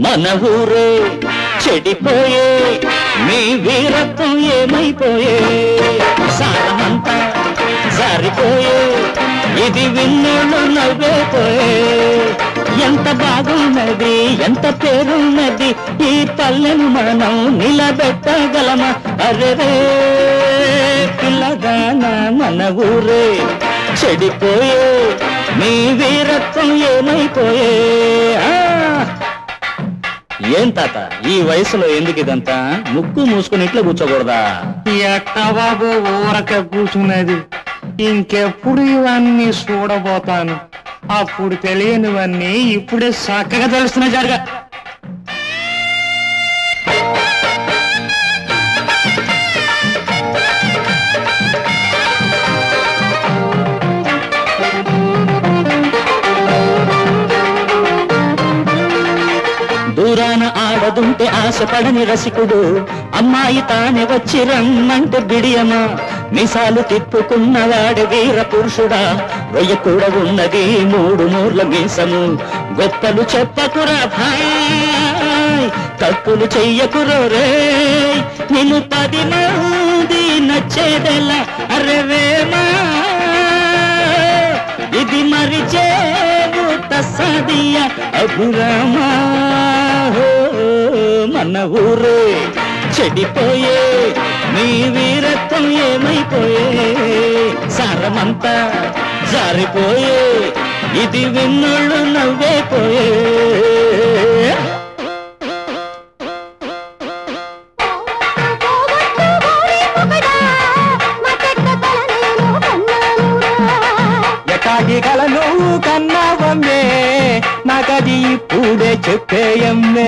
మన ఊరే చెడిపోయే మీ వీరత్వం ఏమైపోయే సారమంతా జారిపోయే ఇది విన్నోళ్ళు నవ్వేపోయే ఎంత బాగున్నది ఎంత పేరున్నది ఈ పల్లెను మనం నిలబెట్టగలమా అరెరే పిల్లగాన మన ఊరే చెడిపోయే మీ వీరత్వం ఏమైపోయే ఏం తాత ఈ వయసులో ఎందుకు ఇదంతా ముక్కు మూసుకుని ఇట్లా కూర్చోకూడదా ఎట్టా బాబు ఊరక కూర్చున్నది ఇంకెప్పుడు ఇవన్నీ చూడబోతాను అప్పుడు తెలియనివన్నీ ఇప్పుడే చక్కగా తెలుస్తున్నా జరగా దూరాన ఆడదుంటే ఆశపడని రసికుడు అమ్మాయి తానే వచ్చి రమ్మంటే బిడియమా మిసాలు తిప్పుకున్నవాడు వీర పురుషుడా రొయ్య కూడా ఉన్నది 3 మూర్ల మీసము గొప్పలు చెప్పకురా భాయ్ తప్పులు చెయ్యకురో రే నిన్ను 10 మంది నచ్చేదెలా అరెవేమా ఇది మరిచేవు తస్సదియ అభిరామా మన ఊరే చెడిపోయే మీ వీరత్వం ఏమైపోయే సారమంతా జారిపోయే ఇది విన్నోళ్ళు నవ్వేపోయే ఎటాగి కలను కన్నావమ్మే నాకది ఇప్పుడే చెప్పేయమ్మే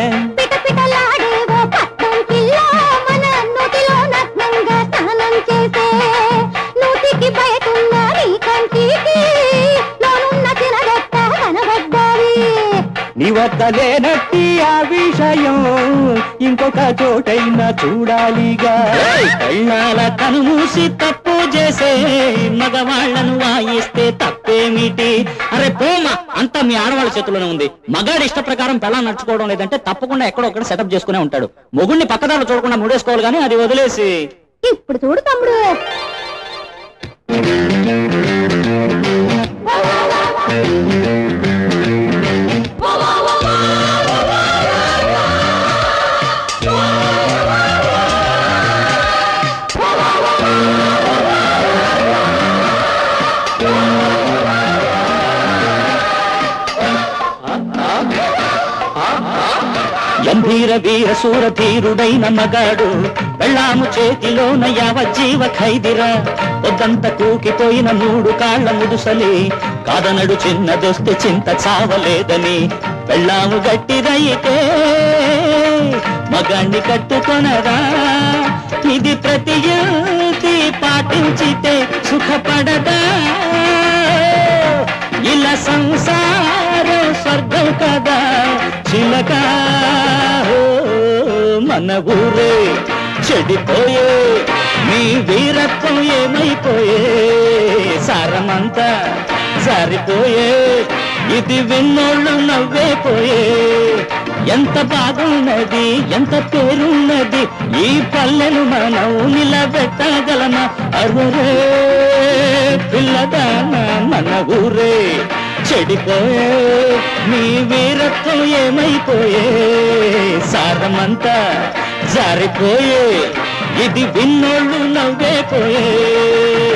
నీ వద్ద లేనట్టి ఆ విషయం ఇంకొక చోటైనా చూడాలిగా కళ్ళాల కనుమూసి తప్పు చేసే మగవాళ్లను వాయిస్తే తప్పేమిటి అరే పోమా అంతా మీ ఆడవాళ్ళ చేతుల్లోనే ఉంది మగాడి ఇష్ట ప్రకారం పెళ్ళ నడుచుకోవడం లేదంటే తప్పకుండా ఎక్కడో ఒకటి సెటప్ చేసుకునే ఉంటాడు మొగుడిని పక్కదారులు చూడకుండా ముడేసుకోవాలి కానీ అది వదిలేసి ఇప్పుడు చూడు తమ్ముడు గంభీర వీర సూర ధీరుడైన మగాడు వెళ్ళాము చేతిలోన యావజ్జీవ ఖైదిరా వద్దంత కూకిపోయిన 3 కాళ్ల ముదుసలి కాదనడు చిన్నదొస్తే చింత చావలేదని వెళ్ళాము గట్టిదైతే మగాణ్ణి కట్టుకొనరా ఇది ప్రతి యువతి పాటించితే సుఖపడదా ఇలా సంసారం స్వర్గం కదా చిలక మన ఊరే చెడిపోయే మీ వీరత్వం ఏమైపోయే సారమంతా జారిపోయే ఇది విన్నోళ్ళు నవ్వేపోయే ఎంత బాగున్నది ఎంత పేరున్నది ఈ పల్లెను మనం నిలబెట్టగలమా అరురే పిల్లదాన మన ఊరే చెడిపోయే మీ వీరత్వం ఏమైపోయే సారమంతా జారిపోయే ఇది విన్నోళ్ళు నవ్వేపోయే